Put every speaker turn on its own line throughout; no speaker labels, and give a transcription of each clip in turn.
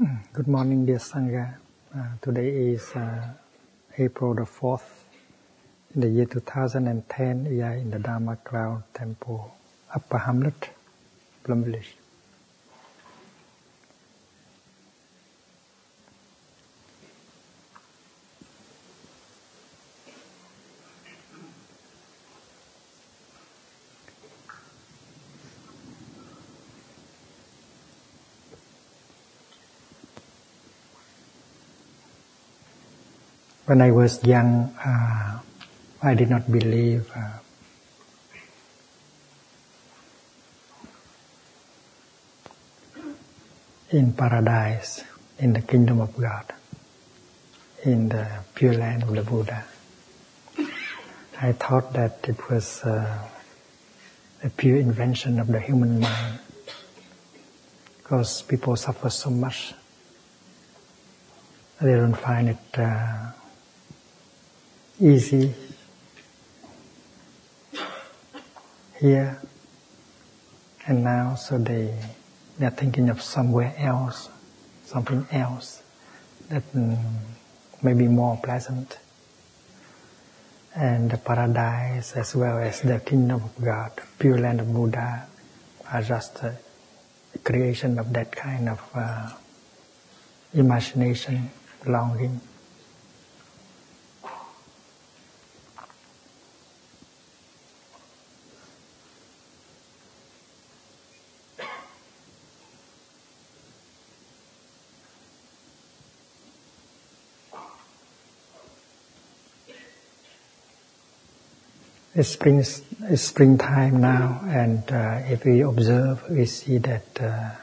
Good morning, dear Sangha. Today is April the 4th, in the year 2010, we are in the Dharma Cloud Temple, Upper Hamlet, Plum Village. When I was young, I did not believe in paradise, in the kingdom of God, in the pure land of the Buddha. I thought that it was a pure invention of the human mind, because people suffer so much. They don't find it easy here and now, so they are thinking of somewhere else, something else that may be more pleasant. And the paradise as well as the kingdom of God, pure land of Buddha, are just a creation of that kind of imagination, longing. It's springtime now, and if we observe, we see that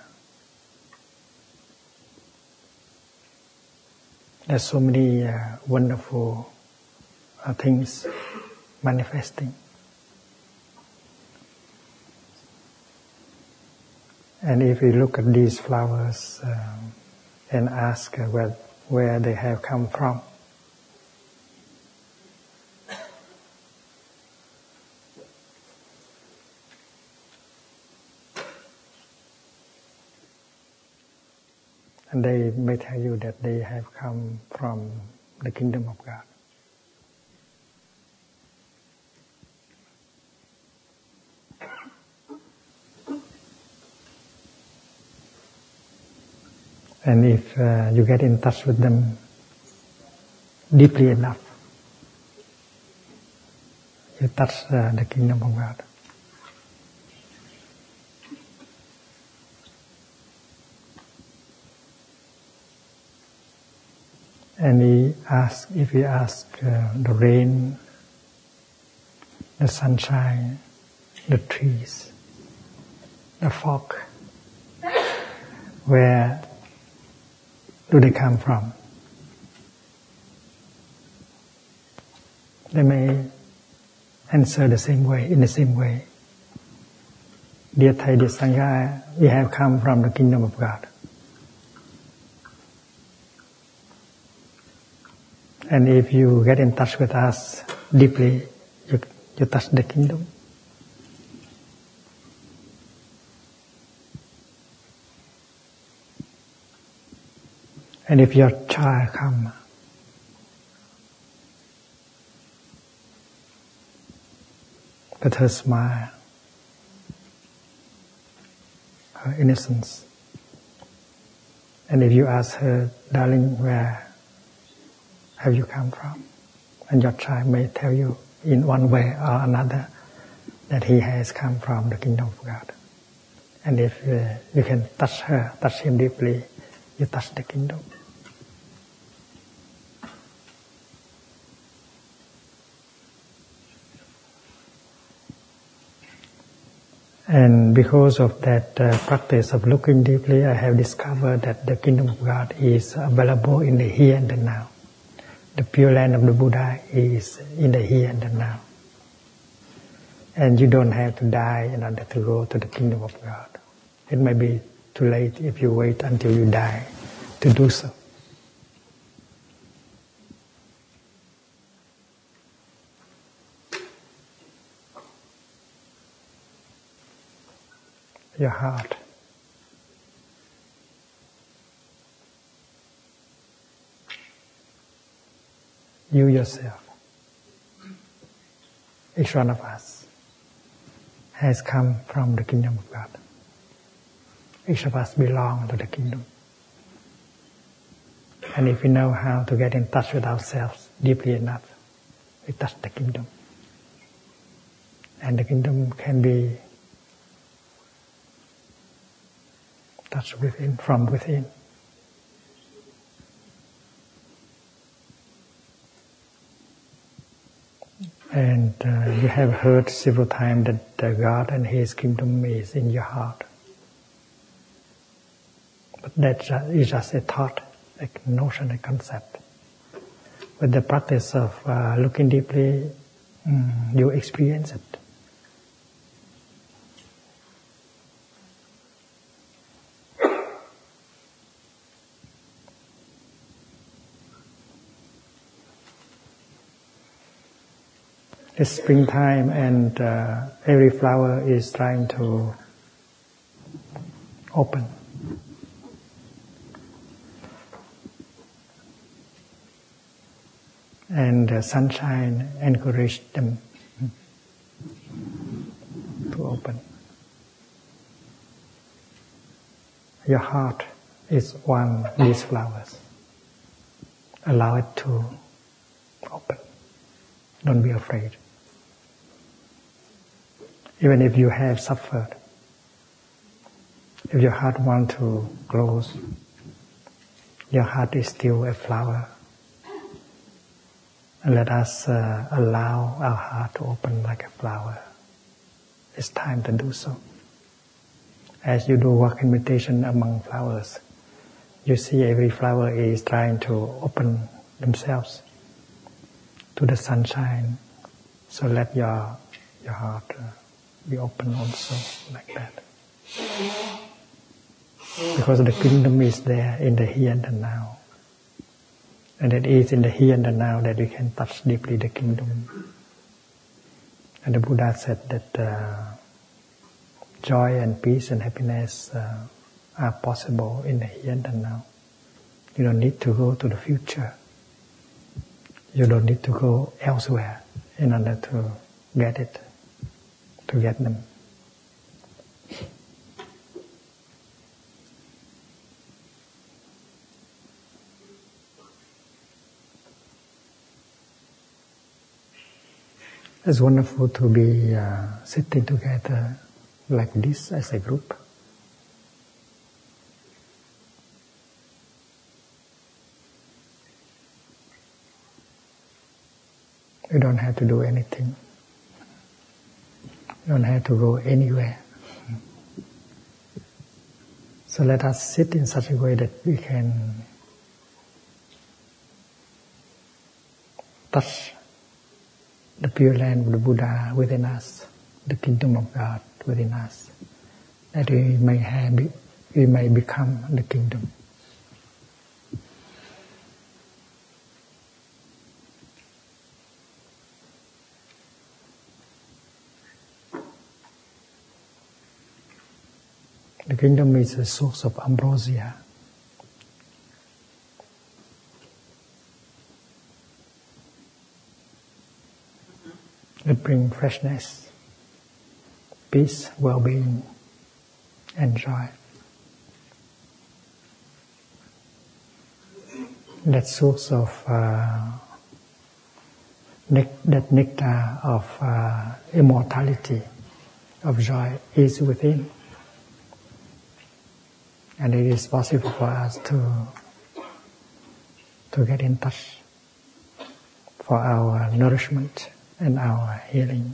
there's so many wonderful things manifesting. And if we look at these flowers and ask where they have come from, and they may tell you that they have come from the kingdom of God. And if you get in touch with them deeply enough, you touch the kingdom of God. And if we ask the rain, the sunshine, the trees, the fog, where do they come from? They may answer in the same way. Dear Thầy, dear Sangha, we have come from the kingdom of God. And if you get in touch with us deeply, you touch the kingdom. And if your child come, with her smile, her innocence, and if you ask her, darling, where have you come from? And your child may tell you in one way or another that he has come from the kingdom of God. And if you can touch her, touch him deeply, you touch the kingdom. And because of that practice of looking deeply, I have discovered that the kingdom of God is available in the here and the now. The pure land of the Buddha is in the here and the now. And you don't have to die in order to go to the kingdom of God. It may be too late if you wait until you die to do so. Your heart You yourself, each one of us, has come from the kingdom of God. Each of us belong to the kingdom. And if we know how to get in touch with ourselves deeply enough, we touch the kingdom. And the kingdom can be touched within, from within. And you have heard several times that God and His kingdom is in your heart. But that is just a thought, a notion, a concept. With the practice of looking deeply, you experience it. It's springtime and every flower is trying to open. And the sunshine encouraged them to open. Your heart is one of these flowers. Allow it to open. Don't be afraid. Even if you have suffered, if your heart wants to close, your heart is still a flower. And let us allow our heart to open like a flower. It's time to do so. As you do work in meditation among flowers, you see every flower is trying to open themselves to the sunshine. So let your heart be open also like that. Because the kingdom is there in the here and the now. And it is in the here and the now that we can touch deeply the kingdom. And the Buddha said that joy and peace and happiness are possible in the here and the now. You don't need to go to the future. You don't need to go elsewhere in order to get it, to get them. It's wonderful to be sitting together like this as a group. You don't have to do anything. You don't have to go anywhere. So let us sit in such a way that we can touch the Pure Land of the Buddha within us, the kingdom of God within us, that we may become the kingdom. The kingdom is a source of ambrosia. It brings freshness, peace, well-being, and joy. That source of that nectar of immortality, of joy is within. And it is possible for us to get in touch for our nourishment and our healing.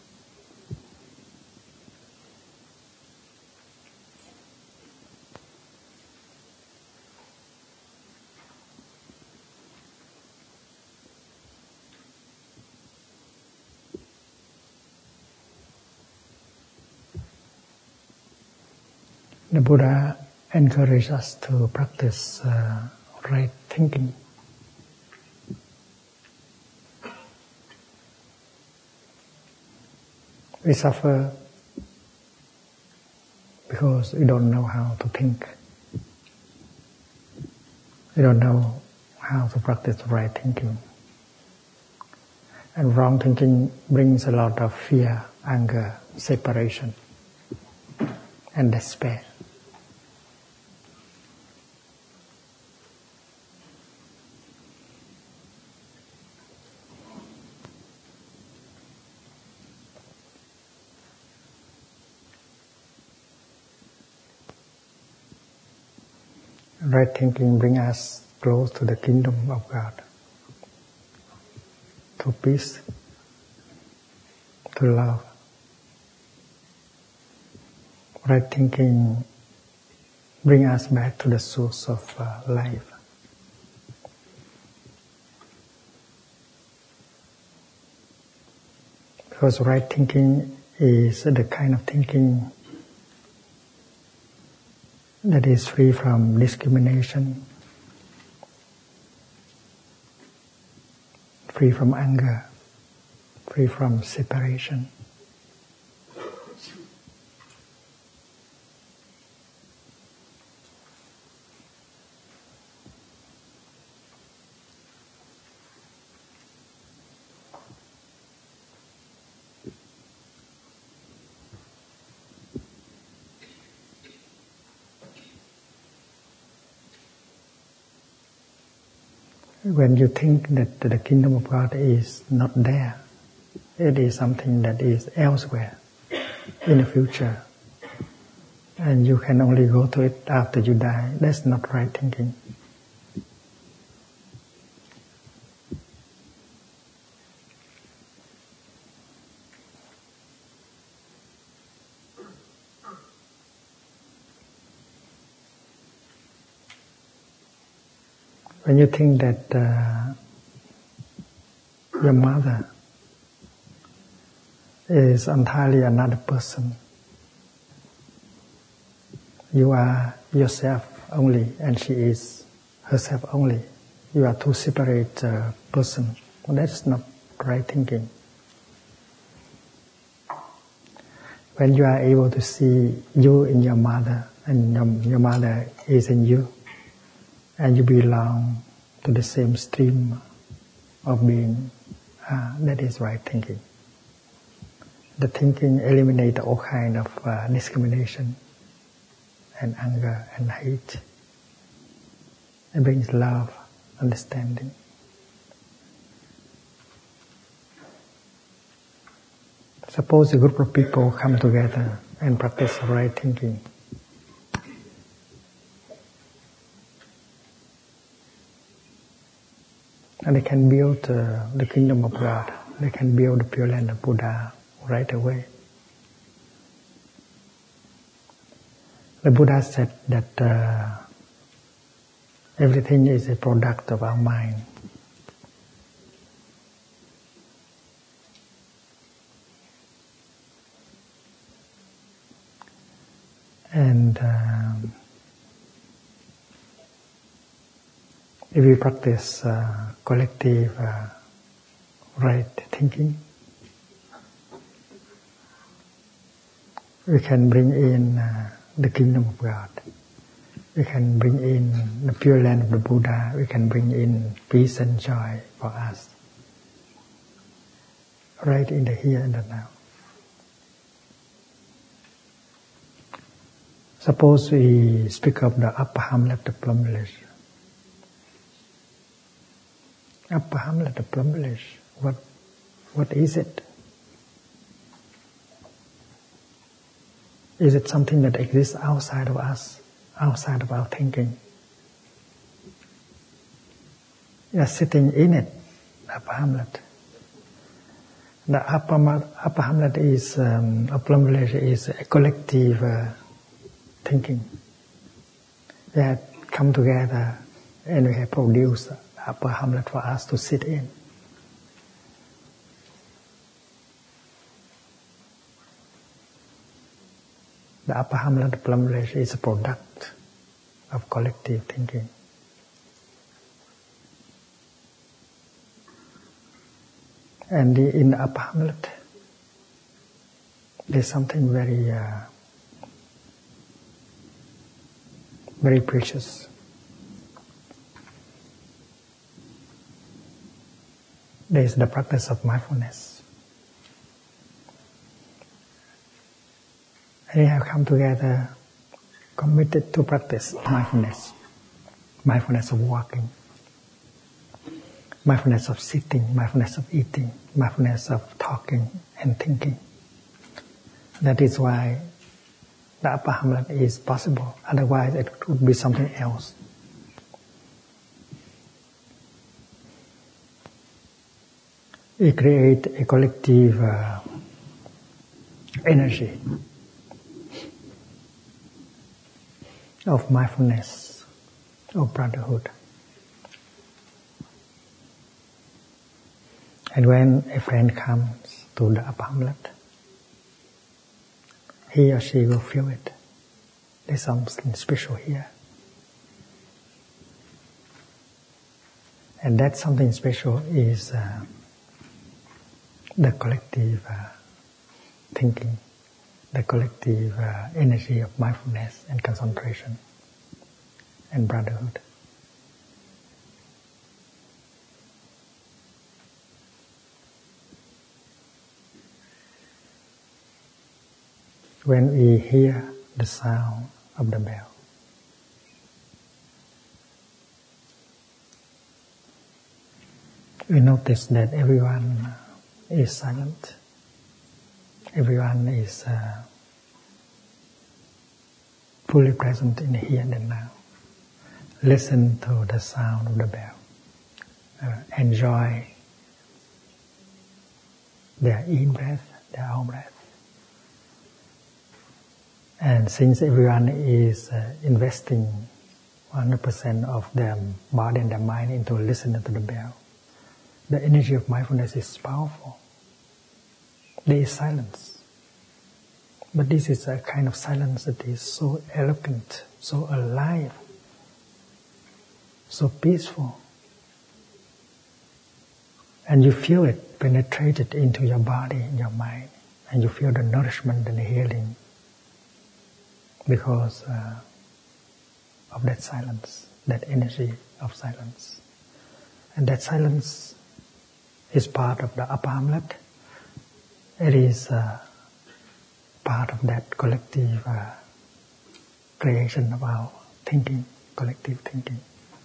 The Buddha encourages us to practice right thinking. We suffer because we don't know how to think. We don't know how to practice right thinking. And wrong thinking brings a lot of fear, anger, separation, and despair. Right thinking brings us close to the kingdom of God, to peace, to love. Right thinking brings us back to the source of life. Because right thinking is the kind of thinking that is free from discrimination, free from anger, free from separation. When you think that the kingdom of God is not there, it is something that is elsewhere in the future, and you can only go to it after you die, that's not right thinking. When you think that your mother is entirely another person, you are yourself only and she is herself only, you are two separate persons, well, that's not right thinking. When you are able to see you in your mother and your mother is in you, and you belong to the same stream of being, that is right thinking. The thinking eliminates all kind of discrimination and anger and hate. It brings love, understanding. Suppose a group of people come together and practice right thinking. And they can build the kingdom of God. They can build the Pure Land of Buddha right away. The Buddha said that everything is a product of our mind. And if we practice collective right thinking, we can bring in the kingdom of God. We can bring in the Pure Land of the Buddha. We can bring in peace and joy for us, right in the here and the now. Suppose we speak of the upper hamlet of Plum Village. Upper hamlet of Plum Village, what is it? Is it something that exists outside of us, outside of our thinking? We are sitting in it, upper hamlet. The upper hamlet is, of Plum Village is a collective thinking. We have come together and we have produced upper hamlet for us to sit in. The upper hamlet of Plum Village is a product of collective thinking. And in the upper hamlet, there's something very, very precious. There is the practice of mindfulness. And we have come together committed to practice mindfulness. Mindfulness of walking, mindfulness of sitting, mindfulness of eating, mindfulness of talking and thinking. That is why the upper hamlet is possible. Otherwise it would be something else. We create a collective energy of mindfulness, of brotherhood. And when a friend comes to the upper hamlet, he or she will feel it. There's something special here. And that something special is the collective thinking, the collective energy of mindfulness and concentration and brotherhood. When we hear the sound of the bell, we notice that everyone is silent. Everyone is fully present in the here and now. Listen to the sound of the bell. Enjoy their in-breath, their out-breath. And since everyone is investing 100% of their body and their mind into listening to the bell, the energy of mindfulness is powerful. There is silence. But this is a kind of silence that is so eloquent, so alive, so peaceful. And you feel it penetrated into your body and your mind. And you feel the nourishment and the healing because of that silence, that energy of silence. And that silence is part of the upper hamlet. It is part of that collective creation of our thinking, collective thinking.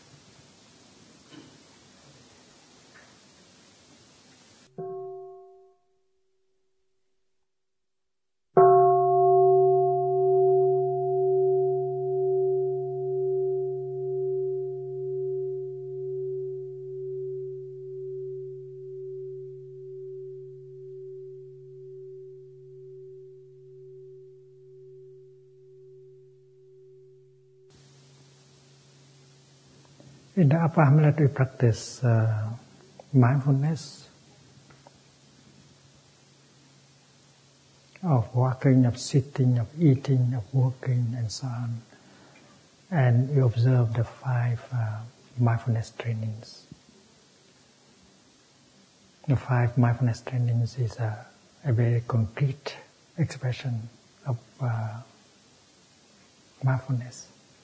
In the upper hamlet, we practice mindfulness of walking, of sitting, of eating, of working, and so on. And we observe the 5 mindfulness trainings. The 5 mindfulness trainings is a very concrete expression of mindfulness.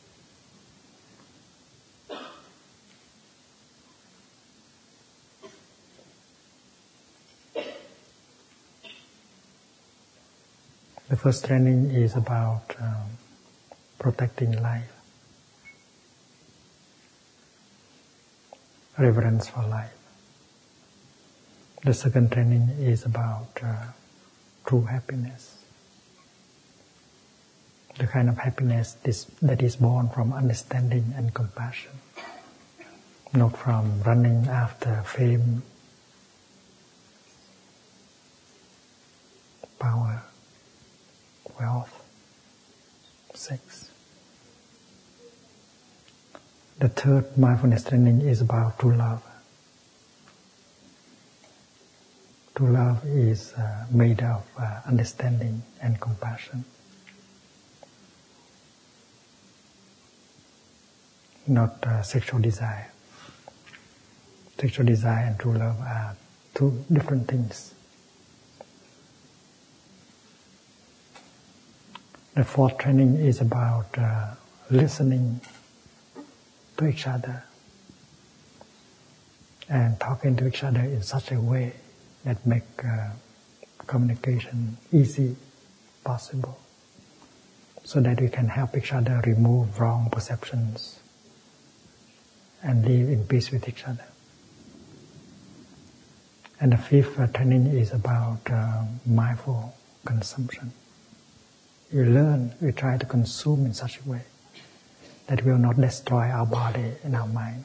The first training is about protecting life, reverence for life. The second training is about true happiness, the kind of happiness that is born from understanding and compassion, not from running after fame, power, wealth, sex. The third mindfulness training is about true love. True love is made of understanding and compassion, not sexual desire. Sexual desire and true love are 2 different things. The fourth training is about listening to each other, and talking to each other in such a way that make communication easy, possible, so that we can help each other remove wrong perceptions and live in peace with each other. And the fifth training is about mindful consumption. We try to consume in such a way that will not destroy our body and our mind.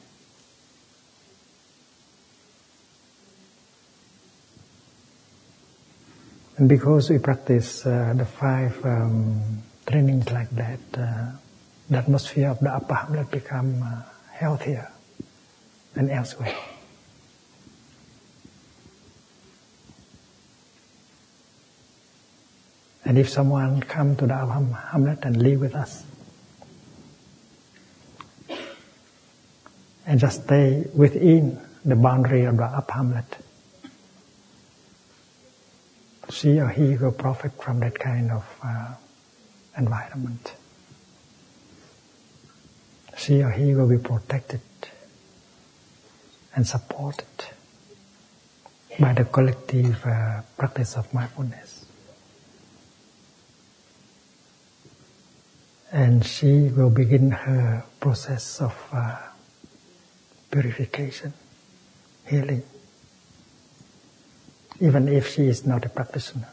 And because we practice the five trainings like that, the atmosphere of the upper hamlet become healthier than elsewhere. And if someone come to the upper hamlet and live with us, and just stay within the boundary of the upper hamlet, she or he will profit from that kind of environment. She or he will be protected and supported by the collective practice of mindfulness. And she will begin her process of purification, healing, even if she is not a practitioner.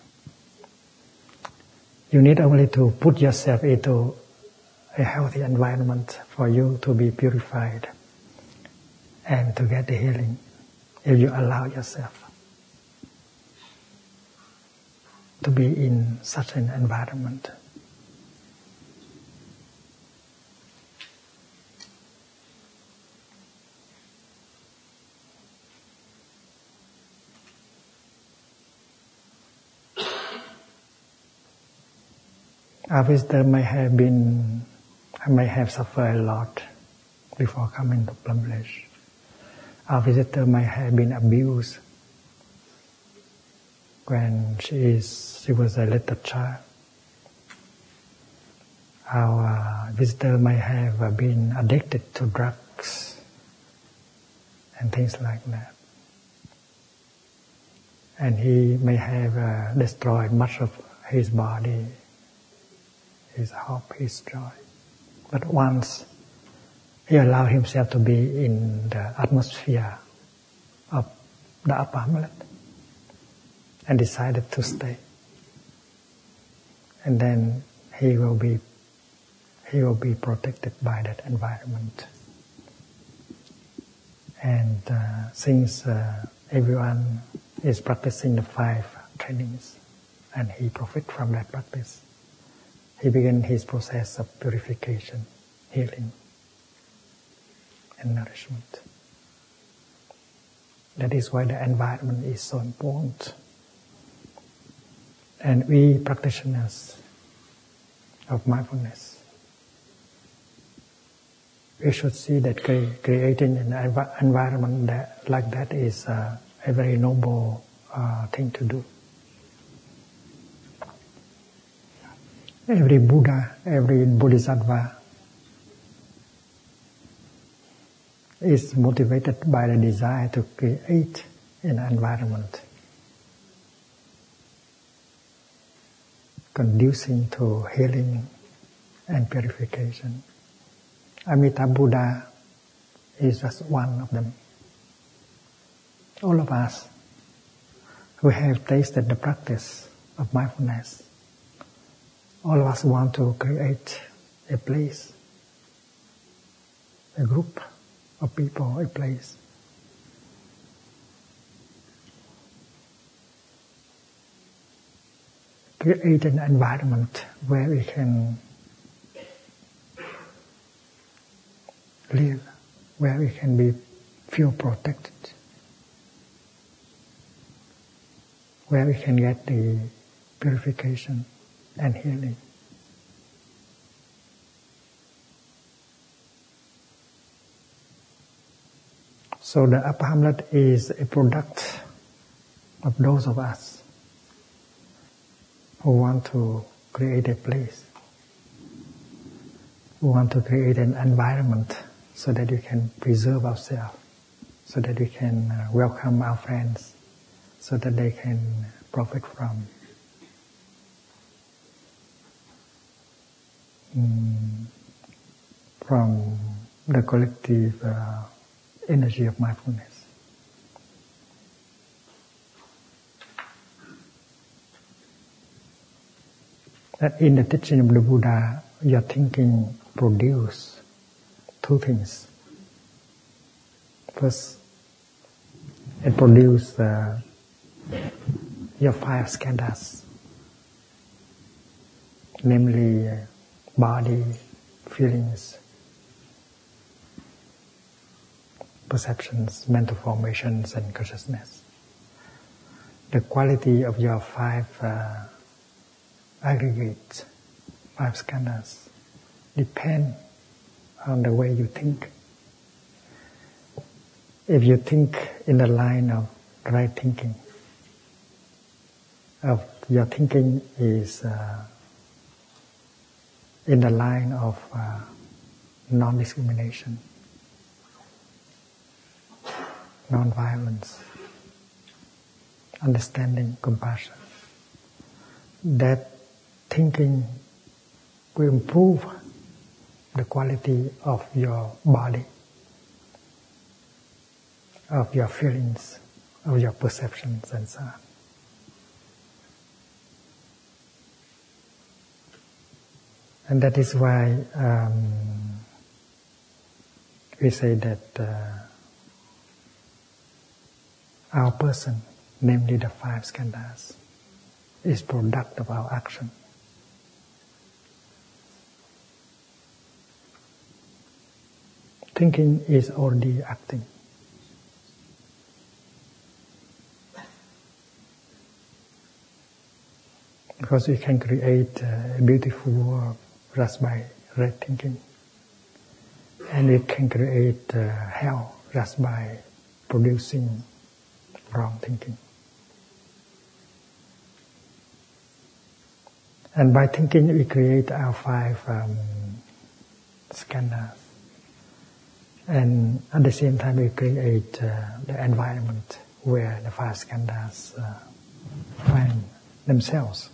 You need only to put yourself into a healthy environment for you to be purified and to get the healing, if you allow yourself to be in such an environment. Our visitor may have suffered a lot before coming to Plum Village. Our visitor may have been abused when she was a little child. Our visitor may have been addicted to drugs and things like that. And he may have destroyed much of his body, his hope, his joy. But once he allowed himself to be in the atmosphere of the upper hamlet and decided to stay, and then he will be protected by that environment. And since everyone is practicing the five trainings and he profits from that practice, he began his process of purification, healing, and nourishment. That is why the environment is so important. And we practitioners of mindfulness, we should see that creating an environment like that is a very noble thing to do. Every Buddha, every Bodhisattva is motivated by the desire to create an environment conducing to healing and purification. Amitabha Buddha is just one of them. All of us who have tasted the practice of mindfulness, all of us want to create a place, a group of people, a place. Create an environment where we can live, where we can feel protected, where we can get the purification and healing. So the upper hamlet is a product of those of us who want to create a place, who want to create an environment so that we can preserve ourselves, so that we can welcome our friends, so that they can profit from the collective energy of mindfulness. That in the teaching of the Buddha, your thinking produces two things. First, it produces your five skandhas, namely body, feelings, perceptions, mental formations, and consciousness. The quality of your five aggregates, five skandhas, depend on the way you think. If you think in the line of right thinking, your thinking is in the line of non-discrimination, non-violence, understanding, compassion, that thinking will improve the quality of your body, of your feelings, of your perceptions, and so on. And that is why we say that our person, namely the five skandhas, is product of our action. Thinking is already acting. Because we can create a beautiful world just by right thinking. And we can create hell just by producing wrong thinking. And by thinking we create our five skandhas. And at the same time we create the environment where the five skandhas find themselves.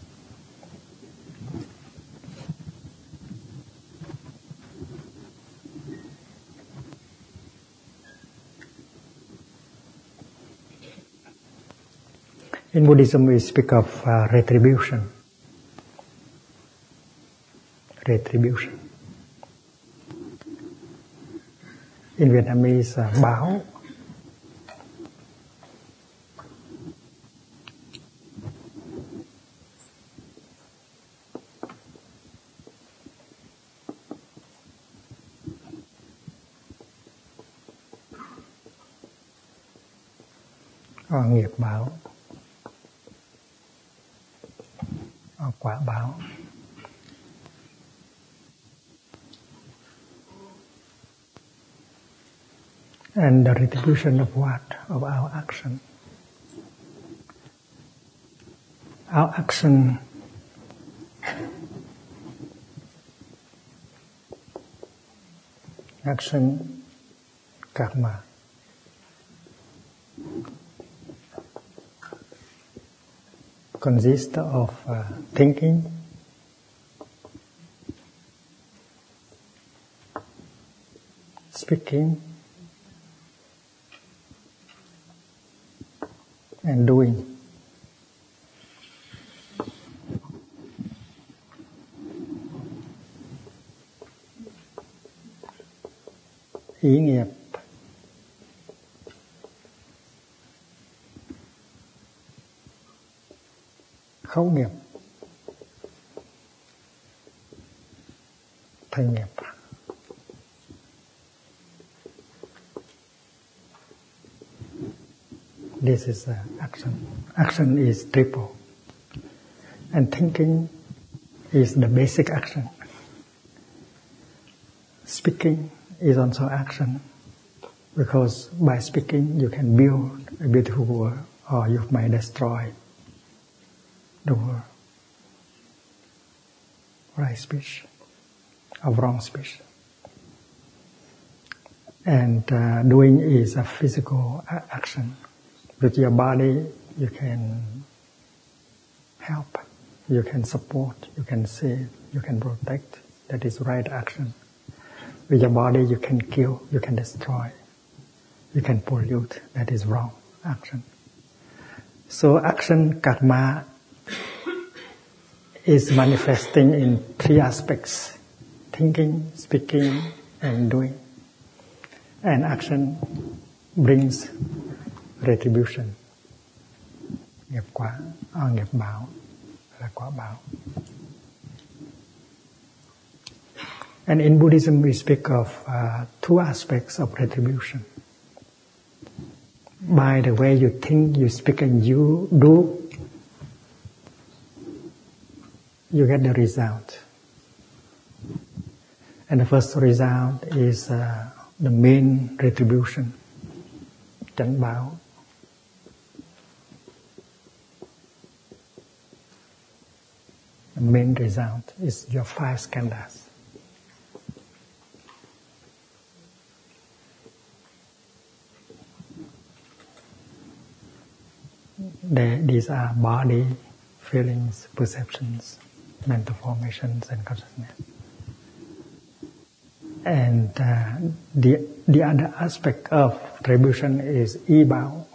In Buddhism we speak of retribution. Retribution. In Vietnamese, báo. Nghiệp báo. Quả báo. And the retribution of what? Of our action. Our action karma. Consists of thinking, speaking, and doing. Ý nghiệp. Khẩu nghiệp. Thân nghiệp. This is action. Action is triple. And thinking is the basic action. Speaking is also action. Because by speaking you can build a beautiful world or you might destroy the world. Right speech or wrong speech. And doing is a physical action. With your body, you can help, you can support, you can save, you can protect. That is right action. With your body, you can kill, you can destroy, you can pollute. That is wrong action. So action, karma, is manifesting in three aspects: thinking, speaking, and doing. And action brings retribution. Nghiệp quả, nghiệp báo là quả báo. And in Buddhism we speak of two aspects of retribution. By the way you think, you speak and you do, you get the result. And the first result is the main retribution, chánh báo. The main result is your 5 skandhas. These are body, feelings, perceptions, mental formations, and consciousness. And the other aspect of retribution is y báo.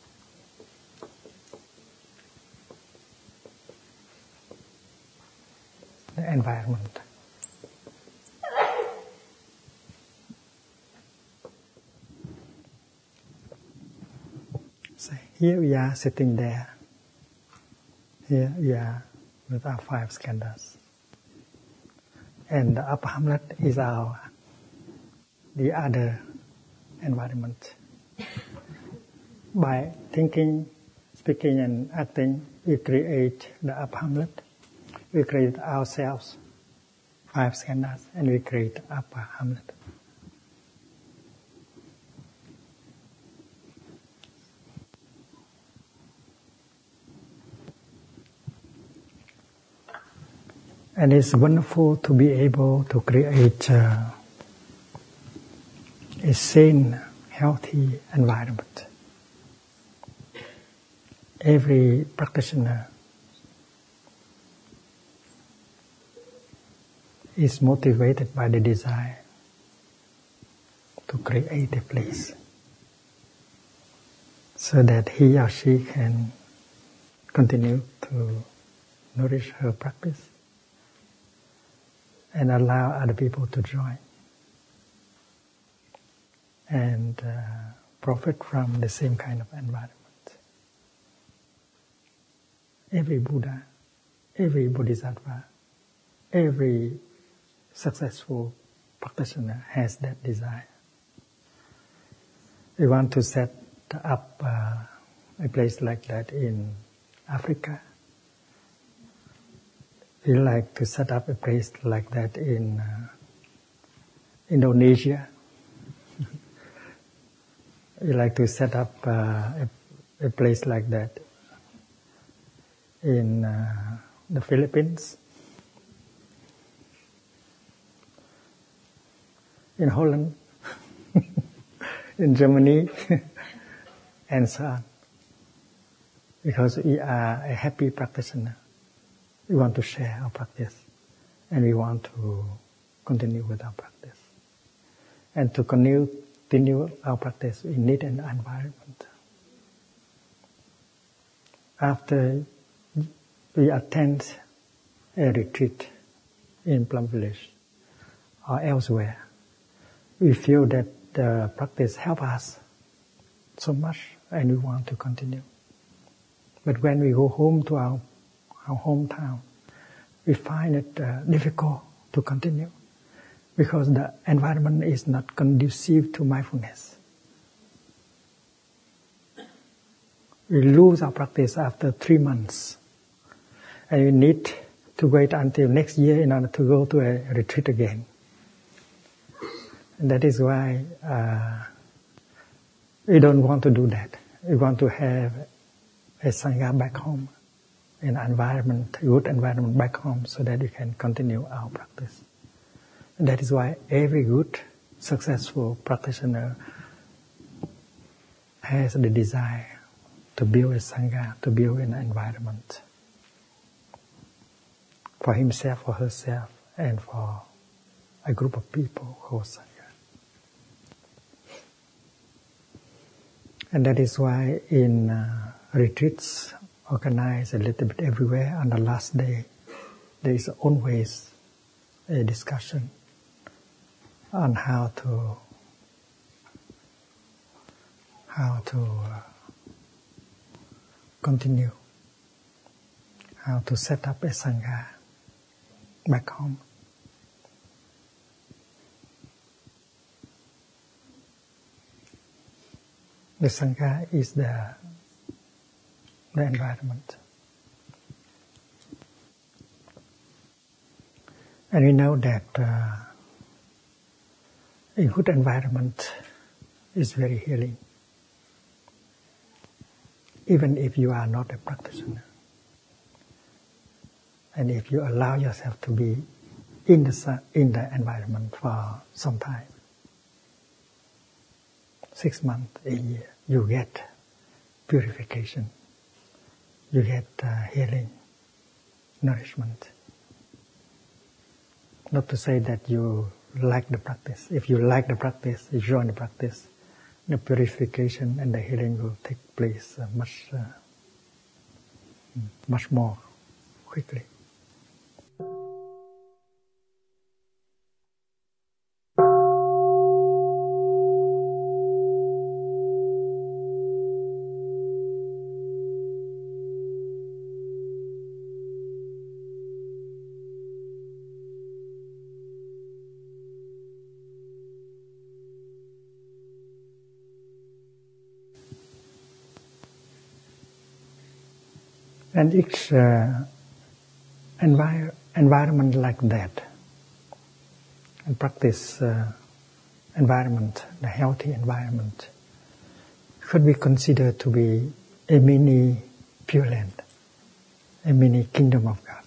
The environment. So here we are sitting there. Here we are with our 5 skandhas. And the upper hamlet is the other environment. By thinking, speaking, and acting, we create the upper hamlet. We create ourselves, 5 skandhas, and we create upper hamlet. And it's wonderful to be able to create a sane, healthy environment. Every practitioner is motivated by the desire to create a place so that he or she can continue to nourish her practice and allow other people to join and profit from the same kind of environment. Every Buddha, every Bodhisattva, every successful practitioner has that desire. We want to set up a place like that in Africa. We like to set up a place like that in Indonesia. We like to set up a place like that in the Philippines, in Holland, in Germany, and so on. Because we are a happy practitioner. We want to share our practice, and we want to continue with our practice. And to continue our practice, we need an environment. After we attend a retreat in Plum Village or elsewhere, we feel that the practice helps us so much, and we want to continue. But when we go home to our hometown, we find it difficult to continue because the environment is not conducive to mindfulness. We lose our practice after 3 months, and we need to wait until next year in order to go to a retreat again. And that is why we don't want to do that. We want to have a sangha back home, an environment, a good environment back home, so that we can continue our practice. And that is why every good successful practitioner has the desire to build a Sangha, to build an environment for himself, for herself, and for a group of people called Sangha. And that is why in retreats organized a little bit everywhere, on the last day, there is always a discussion on how to continue, how to set up a Sangha back home. The Sangha is the environment. And we know that a good environment is very healing, even if you are not a practitioner. And if you allow yourself to be in the environment for some time, 6 months, a year, you get purification, you get healing, nourishment. Not to say that you like the practice. If you like the practice, you join the practice, the purification and the healing will take place much more quickly. And each environment like that, and practice environment, the healthy environment, could be considered to be a mini Pure Land, a mini kingdom of God.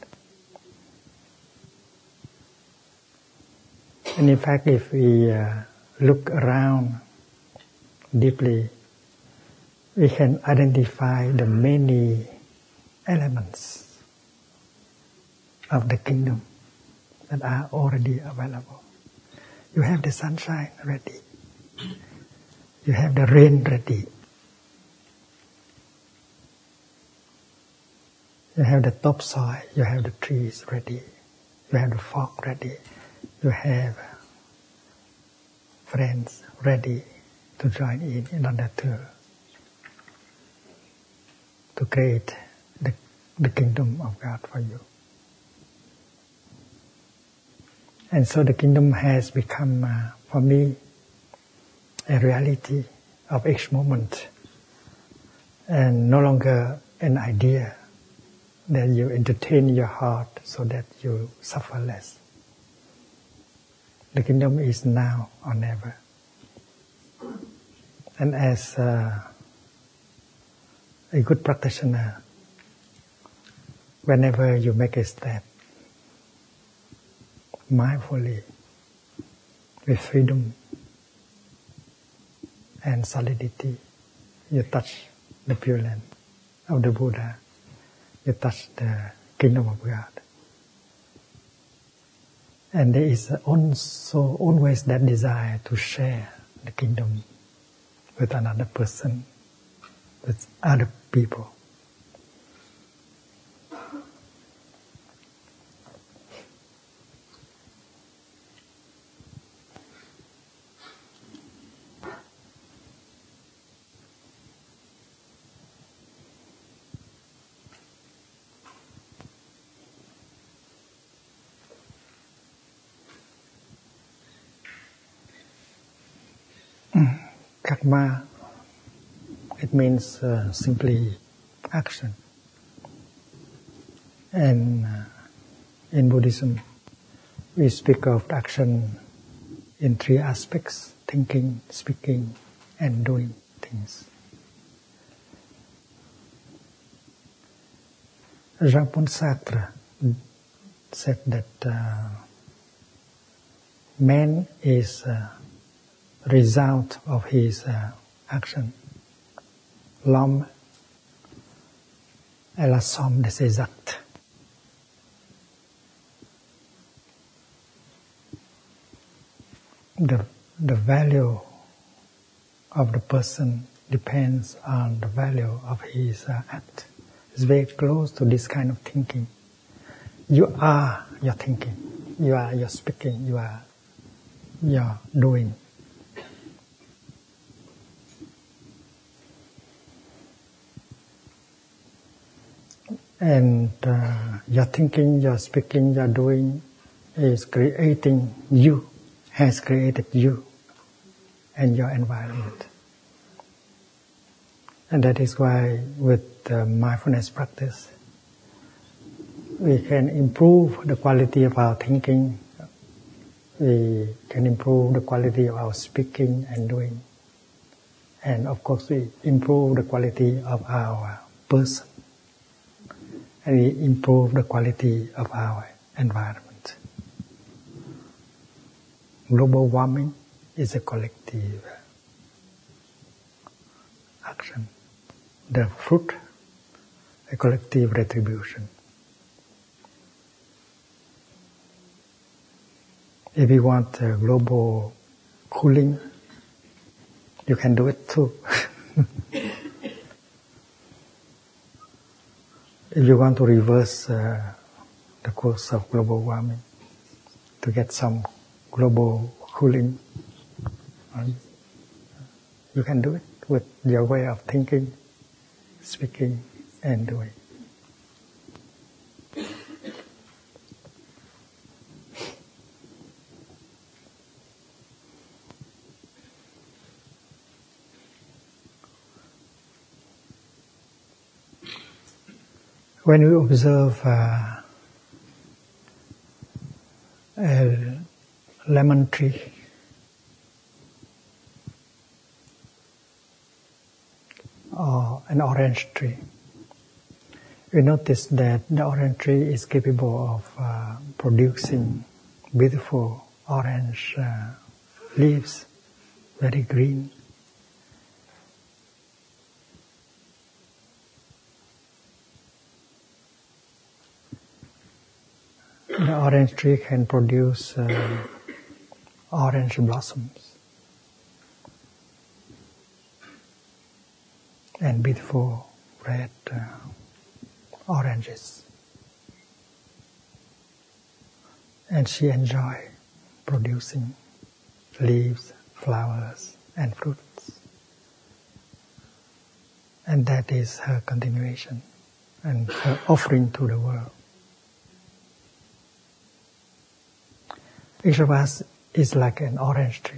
And in fact, if we look around deeply, we can identify the many elements of the kingdom that are already available. You have the sunshine ready. You have the rain ready. You have the topsoil. You have the trees ready. You have the fog ready. You have friends ready to join in order to create the kingdom of God for you. And so the kingdom has become, for me, a reality of each moment, and no longer an idea that you entertain your heart so that you suffer less. The kingdom is now or never. And as a good practitioner, whenever you make a step, mindfully, with freedom and solidity, you touch the Pure Land of the Buddha, you touch the kingdom of God. And there is also always that desire to share the kingdom with another person, with other people. Karma, it means simply action. And in Buddhism, we speak of action in 3 aspects: thinking, speaking, and doing things. Jean-Paul Sartre said that man is result of his action. L'homme est la somme de ses actes. The value of the person depends on the value of his act. It's very close to this kind of thinking. You are your thinking. You are your speaking. You are your doing. And your thinking, your speaking, your doing is creating you, has created you and your environment. And that is why with mindfulness practice, we can improve the quality of our thinking, we can improve the quality of our speaking and doing. And of course, we improve the quality of our person. And we improve the quality of our environment. Global warming is a collective action. The fruit, a collective retribution. If you want global cooling, you can do it too. If you want to reverse the course of global warming, to get some global cooling, you can do it with your way of thinking, speaking, and doing. When we observe a lemon tree, or an orange tree, we notice that the orange tree is capable of producing beautiful orange leaves, very green. The orange tree can produce orange blossoms and beautiful red oranges. And she enjoys producing leaves, flowers, and fruits. And that is her continuation and her offering to the world. Each of us is like an orange tree.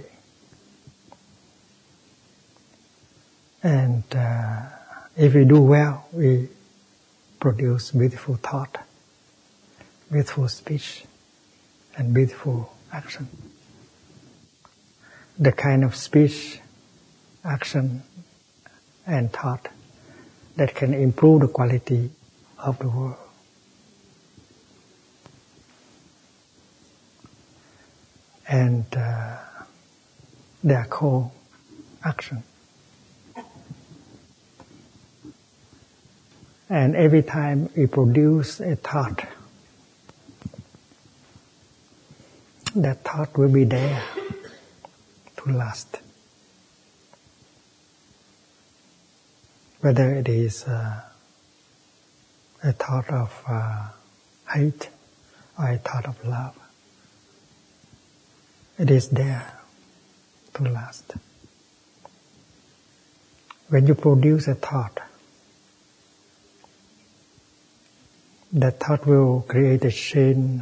And if we do well, we produce beautiful thought, beautiful speech, and beautiful action. The kind of speech, action, and thought that can improve the quality of the world. And they are called action. And every time we produce a thought, that thought will be there to last. Whether it is a thought of hate or a thought of love, it is there to last. When you produce a thought, that thought will create a chain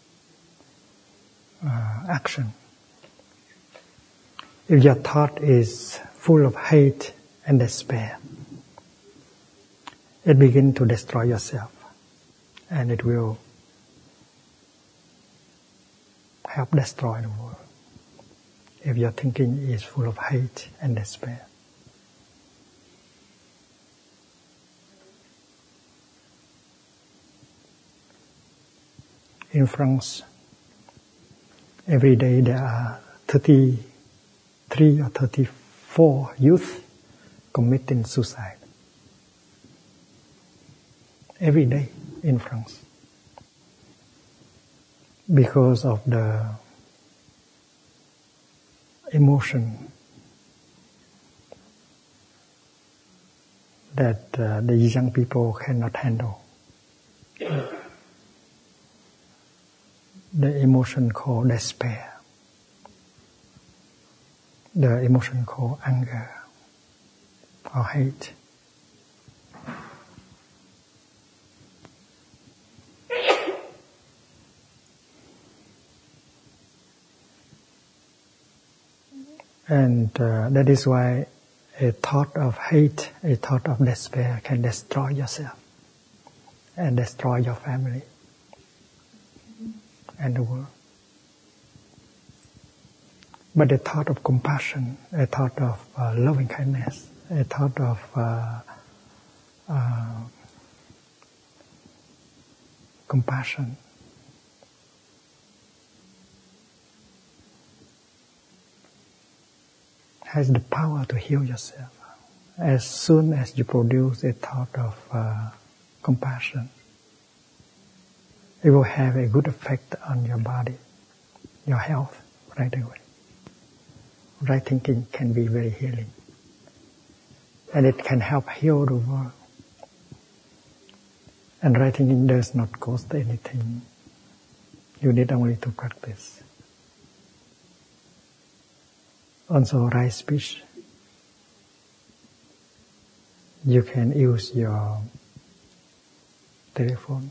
action. If your thought is full of hate and despair, it begins to destroy yourself, and it will help destroy the world. If your thinking is full of hate and despair. In France, every day there are 30 33 or 34 youth committing suicide every day in France because of the emotion that the young people cannot handle. The emotion called despair, the emotion called anger or hate. And that is why a thought of hate, a thought of despair can destroy yourself and destroy your family and the world. But a thought of compassion, a thought of loving kindness, a thought of compassion has the power to heal yourself. As soon as you produce a thought of compassion, it will have a good effect on your body, your health right away. Right thinking can be very healing. And it can help heal the world. And right thinking does not cost anything. You need only to practice. Also, right speech. You can use your telephone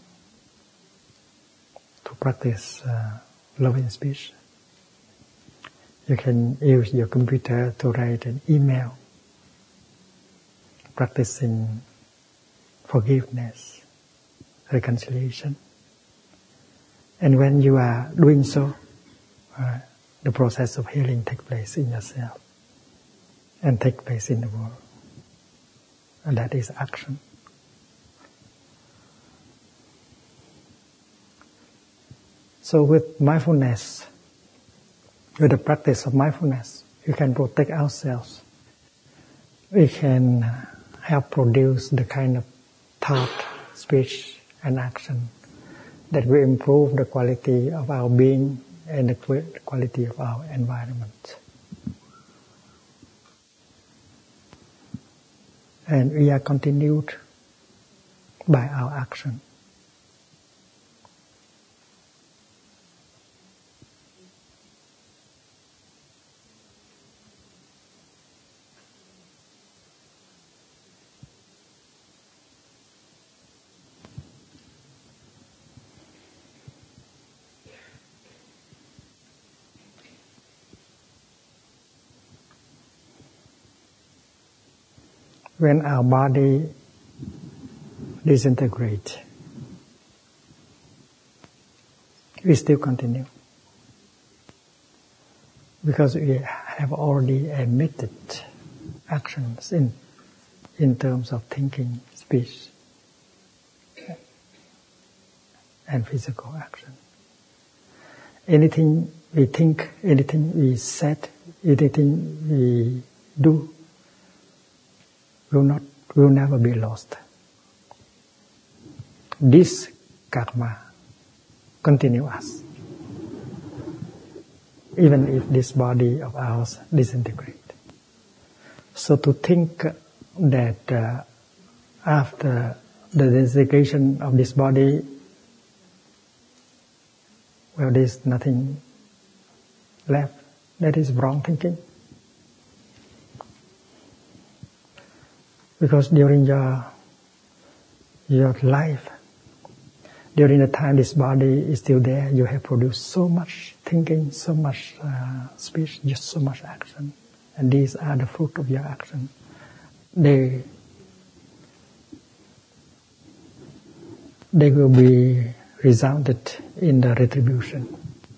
to practice loving speech. You can use your computer to write an email, practicing forgiveness, reconciliation. And when you are doing so, the process of healing takes place in yourself and takes place in the world. And that is action. So with mindfulness, with the practice of mindfulness, we can protect ourselves. We can help produce the kind of thought, speech, and action that will improve the quality of our being and the quality of our environment. And we are continued by our action. When our body disintegrates, we still continue. Because we have already admitted actions in terms of thinking, speech, and physical action. Anything we think, anything we said, anything we do will never be lost. This karma continues, even if this body of ours disintegrates. So to think that after the disintegration of this body, well, there's nothing left, that is wrong thinking. Because during your life, during the time this body is still there, you have produced so much thinking, so much speech, just so much action. And these are the fruit of your action. They will be resounded in the retribution.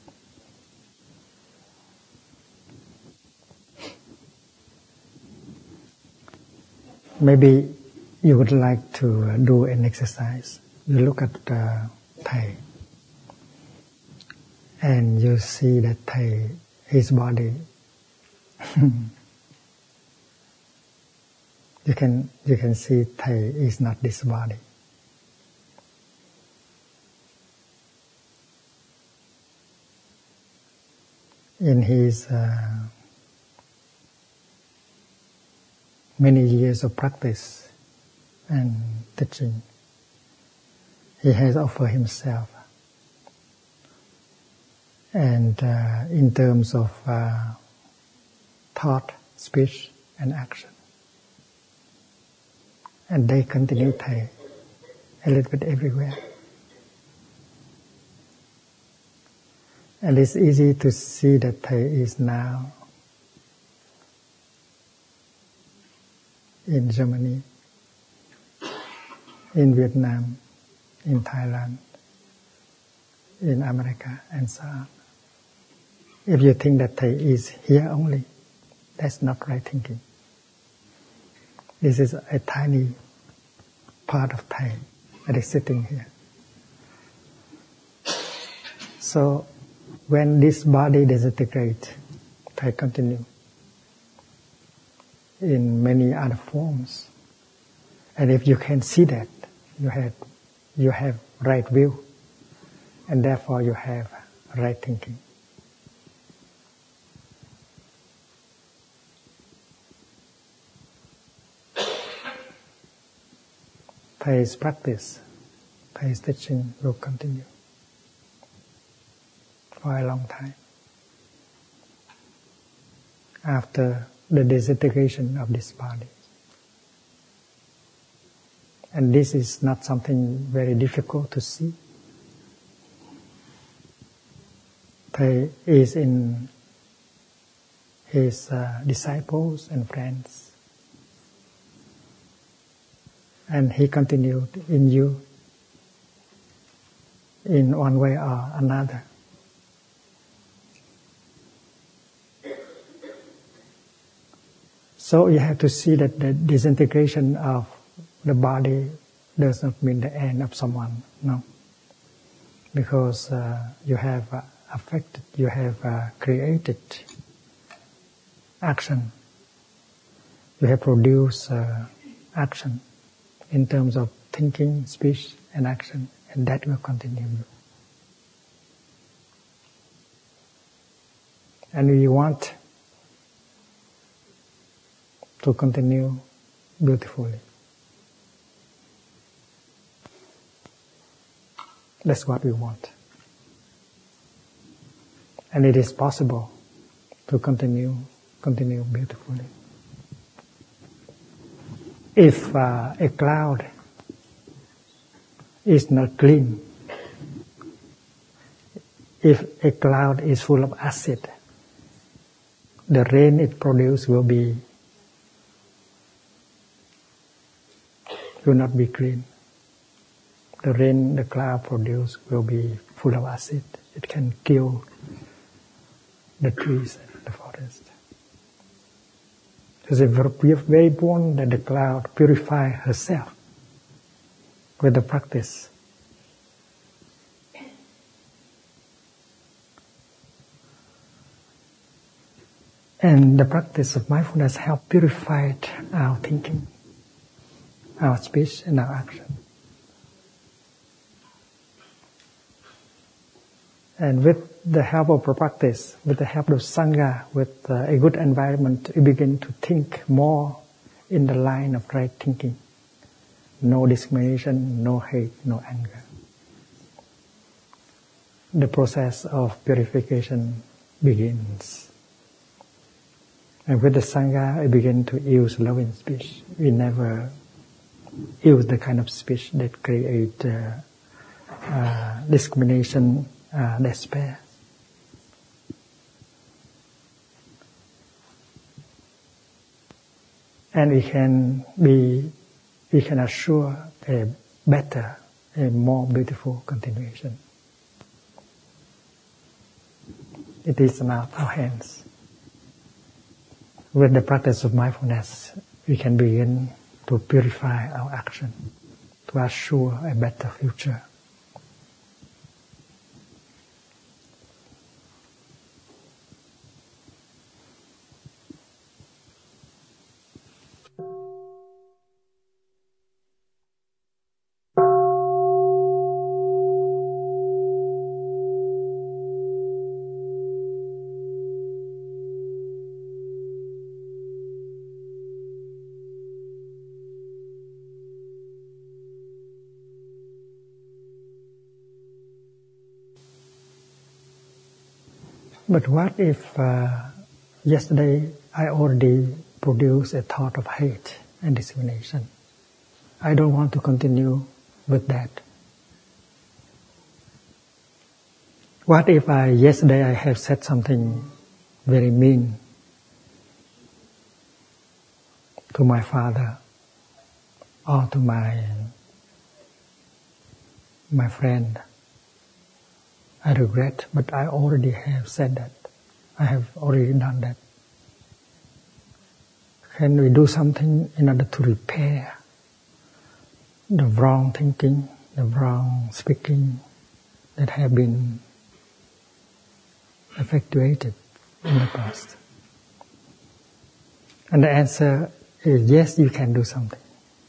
Maybe you would like to do an exercise. You look at Thầy, and you see that Thầy, his body You can see Thầy is not this body. In his many years of practice and teaching, he has offered himself. And in terms of thought, speech, and action. And they continue Thầy a little bit everywhere. And it's easy to see that Thầy is now in Germany, in Vietnam, in Thailand, in America, and so on. If you think that Thầy is here only, that's not right thinking. This is a tiny part of Thầy that is sitting here. So, when this body disintegrates, Thầy continue in many other forms. And if you can see that, you have right view, and therefore you have right thinking. Thay's practice, Thay's teaching will continue for a long time. After the disintegration of this body. And this is not something very difficult to see. Thầy is in his disciples and friends. And he continued in you in one way or another. So you have to see that the disintegration of the body does not mean the end of someone, no. Because you have affected, you have created action. You have produced action in terms of thinking, speech, and action, and that will continue. And we want to continue beautifully. That's what we want. And it is possible to continue beautifully. If a cloud is not clean, if a cloud is full of acid, the rain it produces will not be clean. The rain the cloud produces will be full of acid. It can kill the trees and the forest. It's very important that the cloud purify herself with the practice. And the practice of mindfulness helps purify our thinking, our speech, and our action. And with the help of practice, with the help of Sangha, with a good environment, we begin to think more in the line of right thinking. No discrimination, no hate, no anger. The process of purification begins. And with the Sangha, we begin to use loving speech. We never use the kind of speech that create discrimination, despair. And we can assure a better, a more beautiful continuation. It is in our hands. With the practice of mindfulness, we can begin to purify our action, to assure a better future. But what if yesterday I already produced a thought of hate and discrimination? I don't want to continue with that. What if yesterday I have said something very mean to my father or to my friend? I regret, but I already have said that. I have already done that. Can we do something in order to repair the wrong thinking, the wrong speaking that have been effectuated in the past? And the answer is yes, you can do something.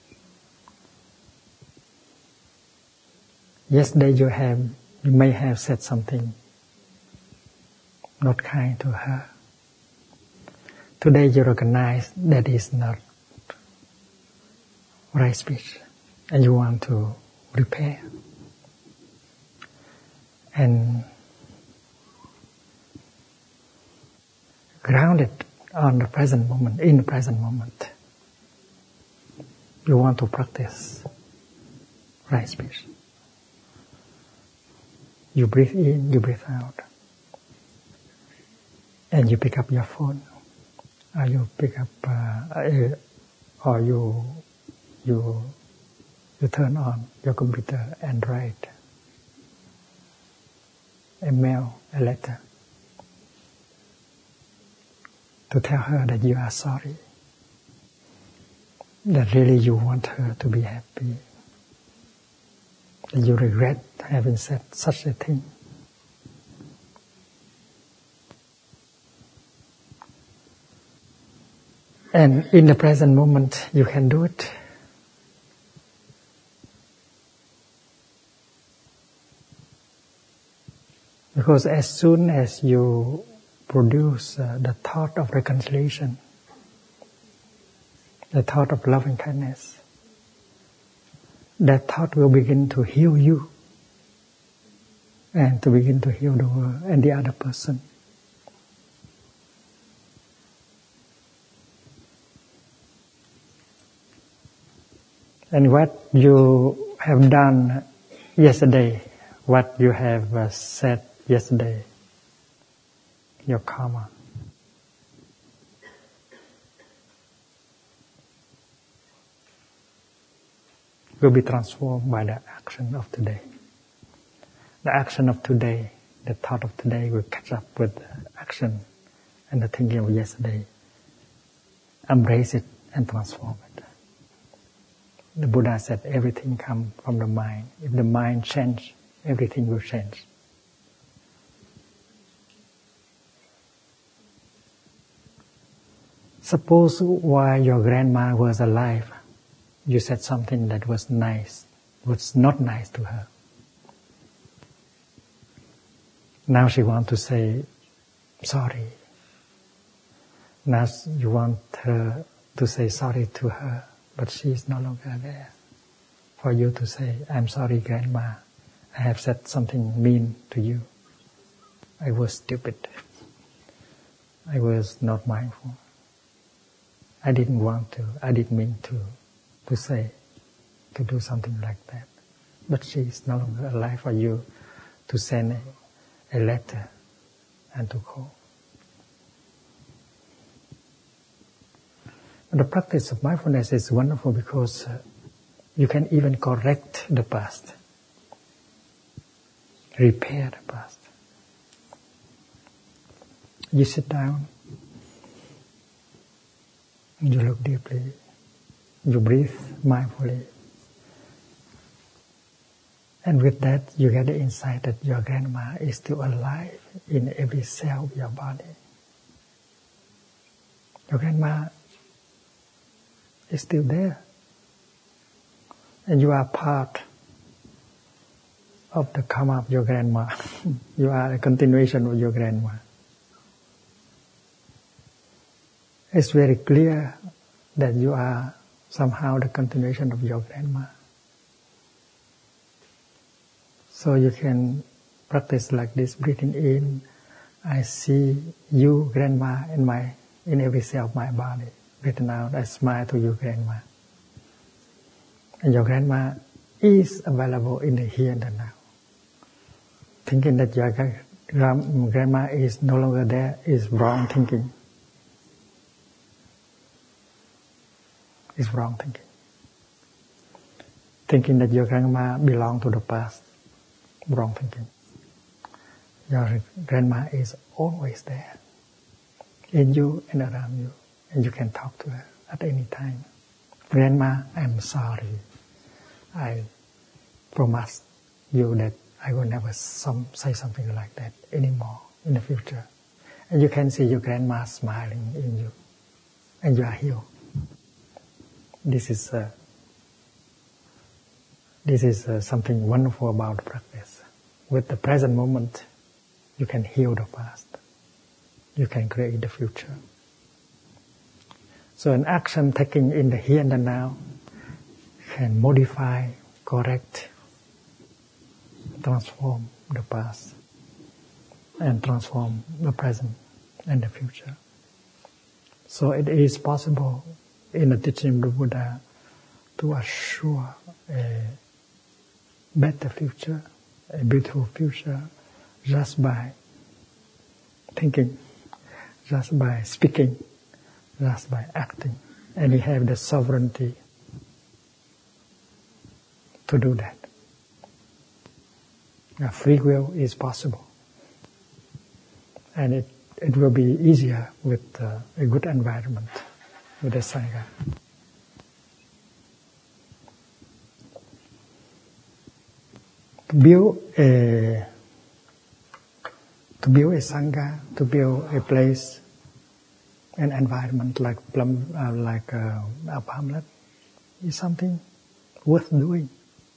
Yesterday you may have said something not kind to her. Today you recognize that is not right speech, and you want to repair. And grounded on the present moment, in the present moment, you want to practice right speech. You breathe in, you breathe out. And you pick up your phone. Or you pick up, or you turn on your computer and write a mail, a letter, to tell her that you are sorry, that really you want her to be happy, that you regret having said such a thing. And in the present moment, you can do it. Because as soon as you produce the thought of reconciliation, the thought of loving kindness, that thought will begin to heal you and to begin to heal the world and the other person. And what you have done yesterday, what you have said yesterday, your karma, will be transformed by the action of today. The action of today, the thought of today will catch up with the action and the thinking of yesterday. Embrace it and transform it. The Buddha said everything comes from the mind. If the mind changes, everything will change. Suppose while your grandma was alive, you said something that was nice, was not nice to her. Now she wants to say sorry. Now you want her to say sorry to her, but she is no longer there. For you to say, I'm sorry, Grandma. I have said something mean to you. I was stupid. I was not mindful. I didn't want to. I didn't mean to say, to do something like that. But she is no longer alive for you to send a letter and to call. The practice of mindfulness is wonderful because you can even correct the past, repair the past. You sit down, you look deeply, you breathe mindfully, and with that you get the insight that your grandma is still alive in every cell of your body. Your grandma is still there. And you are part of the karma of your grandma. You are a continuation of your grandma. It's very clear that you are somehow the continuation of your grandma. So you can practice like this, breathing in I see you, Grandma, in every cell of my body. Right now, I smile to you, Grandma. And your Grandma is available in the here and the now. Thinking that your Grandma is no longer there is wrong thinking. It's wrong thinking. Thinking that your Grandma belongs to the past, wrong thinking. Your Grandma is always there, in you and around you, and you can talk to her at any time. Grandma, I'm sorry. I promise you that I will never say something like that anymore in the future. And you can see your Grandma smiling in you, and you are healed. This is something wonderful about practice. With the present moment, you can heal the past. You can create the future. So an action taken in the here and the now can modify, correct, transform the past, and transform the present and the future. So it is possible in the teaching of the Buddha to assure a better future, a beautiful future, just by thinking, just by speaking, just by acting. And we have the sovereignty to do that. Now, free will is possible. And it will be easier with a good environment, with the Sangha. To build a Sangha, to build a place, an environment like Palmlet is something worth doing.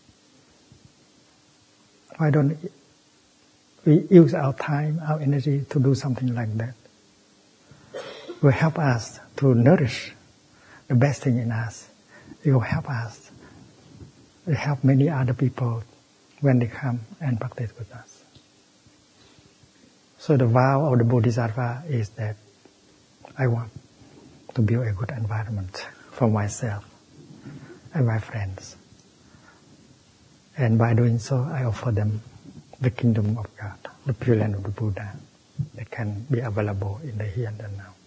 Why don't we use our time, our energy to do something like that? It will help us to nourish the best thing in us. It will help us. It will help many other people when they come and practice with us. So the vow of the Bodhisattva is that I want to build a good environment for myself and my friends. And by doing so, I offer them the kingdom of God, the Pure Land of the Buddha that can be available in the here and the now.